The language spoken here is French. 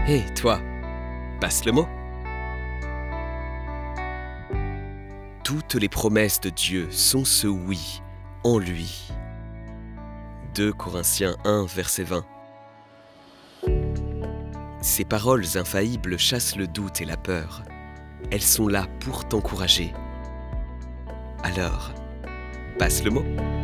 Hé, toi, passe le mot. Toutes les promesses de Dieu sont ce oui en lui. 2 Corinthiens 1, verset 20. Ces paroles infaillibles chassent le doute et la peur. Elles sont là pour t'encourager. Alors, passe le mot.